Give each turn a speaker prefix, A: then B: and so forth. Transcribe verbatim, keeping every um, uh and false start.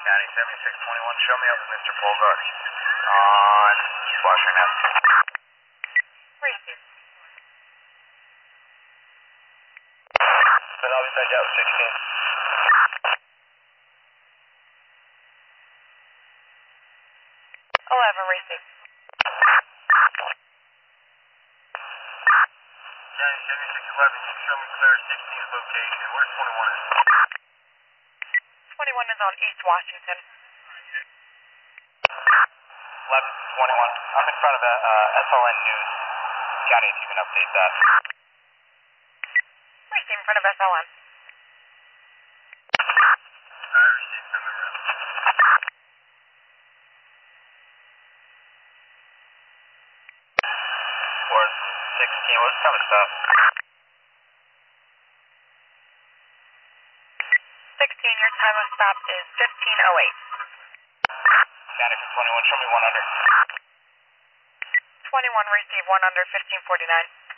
A: County seventy-six twenty-one, show me up with Mister Polgar on Washington Avenue.
B: Receive.
A: Then I'll be sent out sixteen.
B: eleven, receive.
A: County seventy-six eleven, you show me clear sixteen's location. Where's twenty-one at?
B: twenty-one is on East Washington.
A: eleven twenty-one. I'm in front of uh, uh, S L N News. County, if you can update that.
B: Receive in front of S L N.
A: I received from the room. Ward sixteen, what's coming stop?
B: sixteen, your time of stop is fifteen oh eight.
A: County for twenty-one, show me one under.
B: twenty-one, receive one under fifteen forty-nine.